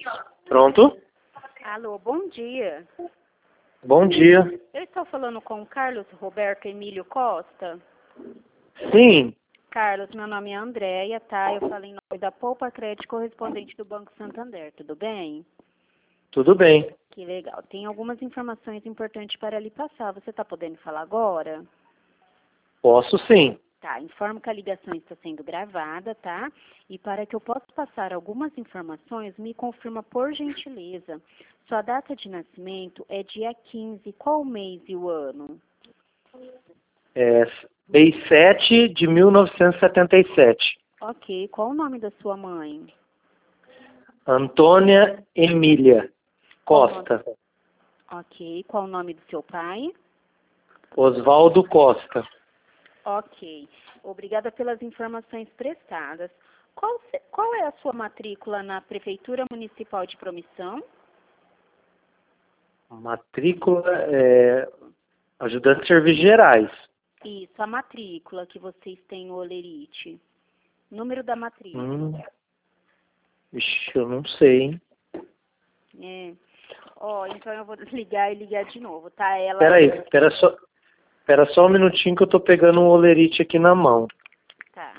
Pronto? Alô, bom dia. Bom dia. Eu estou falando com o Carlos Roberto Emílio Costa. Sim, Carlos, meu nome é Andréia, tá? Eu falo em nome da Poupa Crédito, correspondente do Banco Santander, tudo bem? tudo bem. Que legal. Tem algumas informações importantes para lhe passar. Você está podendo falar agora? Posso sim. Tá, informo que a ligação está sendo gravada, tá? E para que eu possa passar algumas informações, me confirma por gentileza. Sua data de nascimento é dia 15, qual o mês e o ano? É mês 7 de 1977. Ok, qual o nome da sua mãe? Antônia Emília Qual o Costa. Ok, qual o nome do seu pai? Oswaldo Costa. Ok, obrigada pelas informações prestadas. Qual é a sua matrícula na Prefeitura Municipal de Promissão? Matrícula ajudante de serviços gerais. Isso, a matrícula que vocês têm no Olerite. Número da matrícula. Ixi, eu não sei, hein? É. Ó, então eu vou desligar e ligar de novo, tá? Peraí, espera só um minutinho que eu tô pegando um olerite aqui na mão. Tá.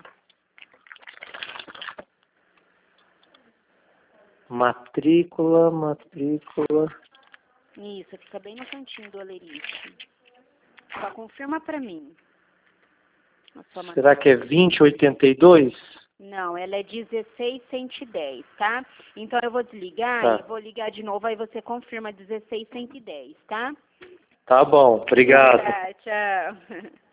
Matrícula. Isso, fica bem no cantinho do Olerite. Só confirma pra mim. A sua matrícula. Será que é 2082? Não, ela é 16110, tá? Então eu vou desligar Tá. e vou ligar de novo, aí você confirma 16110, tá? Tá bom, obrigado. Tá, tchau.